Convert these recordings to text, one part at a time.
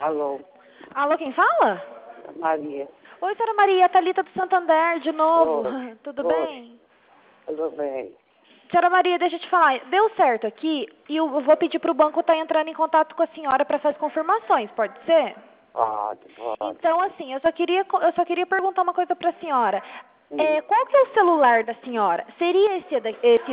Alô, Alô, quem fala? Maria. Oi, senhora Maria, Thalita do Santander, de novo. Oi, Tudo oi, bem? tudo bem? Senhora Maria, deixa eu te falar, deu certo aqui e eu vou pedir para o banco estar entrando em contato com a senhora para fazer confirmações, pode ser? Pode, pode. Então, assim, eu só queria perguntar uma coisa para a senhora. Sim. Qual que é o celular da senhora? Seria esse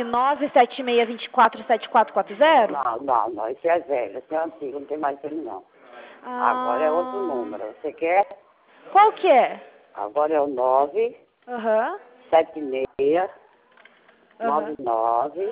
976247440? Não, esse é velho, esse é antigo, não tem mais ele não. Agora é outro Ah, número, você quer? qual que é? Agora é o 9, Aham, 76, aham. 99,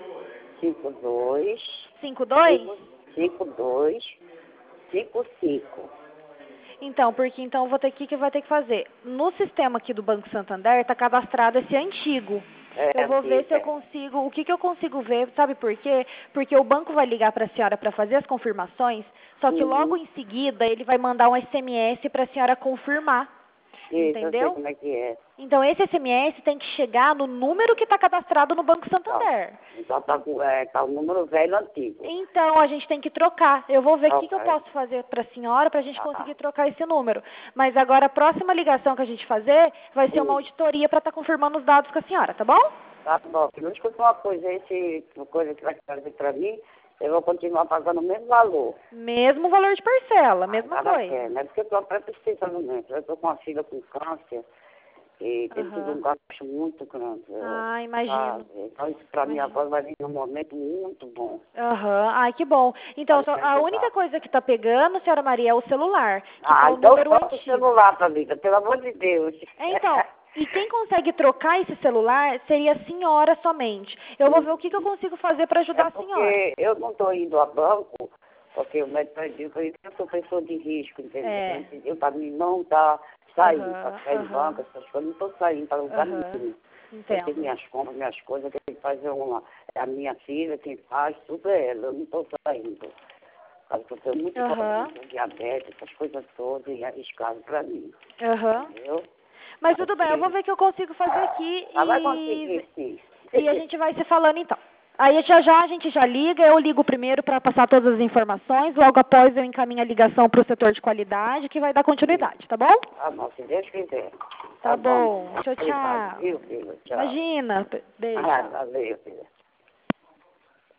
52, 52? 52, 55. Então, porque então eu vou ter que vai ter que fazer. No sistema aqui do Banco Santander está cadastrado esse antigo. É Eu vou ver antigo, se eu consigo, o que que eu consigo ver, sabe por quê? Porque o banco vai ligar para a senhora para fazer as confirmações, só que logo Uhum. em seguida ele vai mandar um SMS para a senhora confirmar, Isso, eu sei entendeu? como é que é. Então esse SMS tem que chegar no número que está cadastrado no Banco Tá. Santander. Então tá o número velho antigo. Então, a gente tem que trocar. Eu vou ver o que que eu Ok. posso fazer para a senhora para a gente Tá. conseguir trocar esse número. Mas agora, a próxima ligação que a gente fazer vai ser uma Sim. auditoria para estar confirmando os dados com a senhora, tá bom? Tá bom. Me escuta uma coisa, uma coisa que vai fazer pra mim, eu vou continuar pagando o mesmo valor. Mesmo valor de parcela, mesma Nada a coisa. pena, é porque eu estou até precisando mesmo. Eu estou com uma filha com câncer e tem sido um Aham. gasto muito grande. Ah, imagino. Sabe? Então isso pra mim Imagino. agora vai vir num momento muito bom. Aham. Ai, que bom. Então, Vai me a única ajudar. coisa que tá pegando, senhora Maria, é o celular, que tá Ah, o então número solta o antigo. celular pra mim, pelo amor de Deus. Então, e quem consegue trocar esse celular seria a senhora somente. Eu vou ver o que que eu consigo fazer para É ajudar a senhora. porque eu não estou indo a banco, porque o médico pediu que eu sou pessoa de risco, entendeu? É. Ele pediu para mim não estar saindo, para Aham, ficar em banco, aham, essas coisas, não estou saindo para lugar aham. nenhum. Eu tenho Entendo. minhas compras, minhas coisas, quem faz é a minha filha, quem faz, tudo é ela, eu não estou saindo. Porque eu tenho muito problema Aham, com diabetes, essas coisas todas, e é arriscado para mim, aham. entendeu? Mas tudo bem, eu vou Porque ver o que eu consigo fazer aqui ela vai conseguir, sim. e a gente vai se falando então. Aí já já a gente já liga, eu ligo primeiro para passar todas as informações, logo após eu encaminho a ligação para o setor de qualidade, que vai dar continuidade, tá bom? Tá bom, se Deus quiser. Tá Tá bom. bom. Tchau, Obrigado, tchau. viu, filho? Tchau. Imagina. Beijo. Ah, Tchau. valeu, filha.